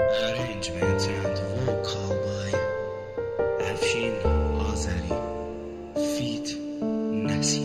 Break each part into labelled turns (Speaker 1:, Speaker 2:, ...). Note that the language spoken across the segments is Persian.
Speaker 1: Arrangement and vocal by Afshin Azari feat. Nasi.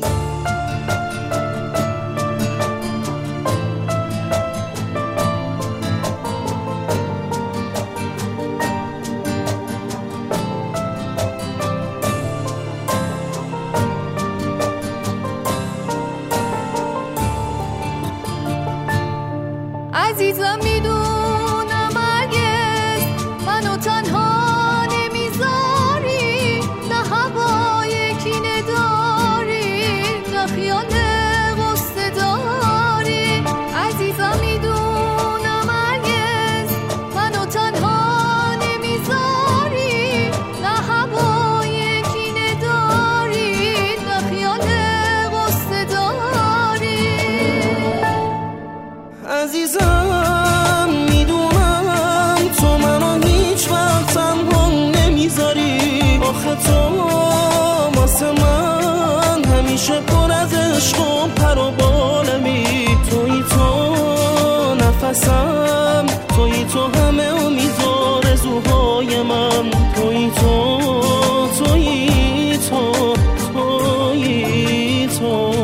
Speaker 2: عزیزم میدونم هرگز منو تنها نمیذاری، نه هوای کینه داری، نه خیال غصه داری. عزیزم میدونم هرگز منو تنها نمیذاری، نه هوای کینه داری، نه خیال غصه داری.
Speaker 3: عزیزم میدونم تو منو هیچ وقت تنها نمیذاری، آخه تو واسه من همیشه پر از عشق و پر و بالمی. تویی تو نفسم، تویی تو همه امید آرزوهای من. تویی تو، تویی تو، تویی تو.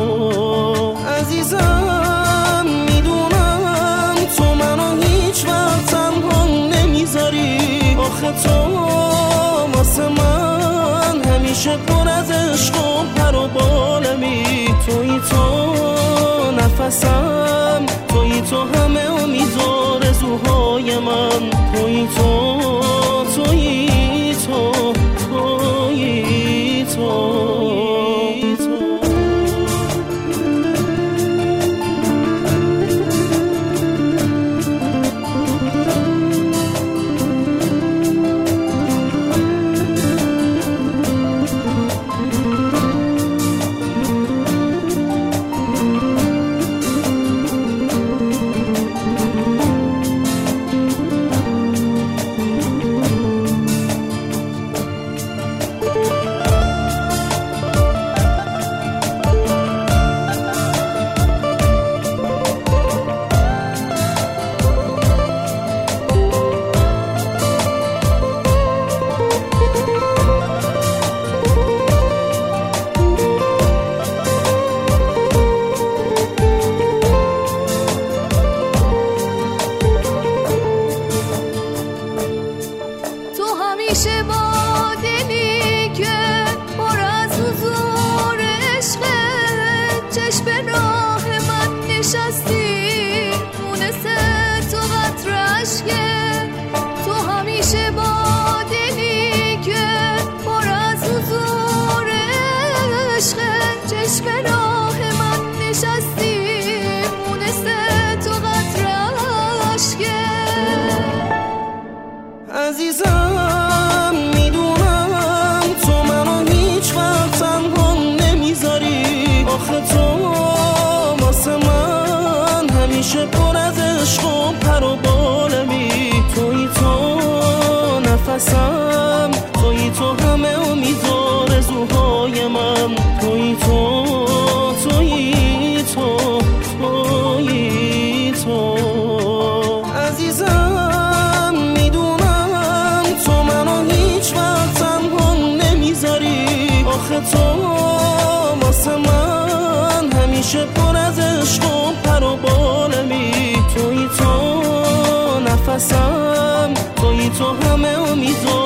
Speaker 3: عزیزم میدونم تو منو هیچ وقت تنها نمیذاری، آخه تو واسه من همیشه پر از عشق و پر و بالمی. تویی تو نفسم، تویی تو همه امید آرزوهای من. تویی تو، تویی تو، تویی تو.
Speaker 2: همیشه با دلی که پر از حضور عشقه، چشم راه من نشستی مونس تو قطر عشقه. تو همیشه با دلی که پر از حضور عشقه، چشم راه من نشستی مونس تو قطر عشقه.
Speaker 3: عزیزم میدونم تو منو هیچ وقت تنها نمیذاری، آخه تو واسه من همیشه پر از عشق و پر و بالمی. تویی تو نفسم، تویی تو همه امید آرزوهای من. تویی تو، تویی تو، تویی تو. عزیزم میدونم تو منو هیچ وقت تنها نمیذاری، آخه تو واسه من همیشه پر از عشق و پر و بالمی. تویی تو نفسم، تویی تو همه امید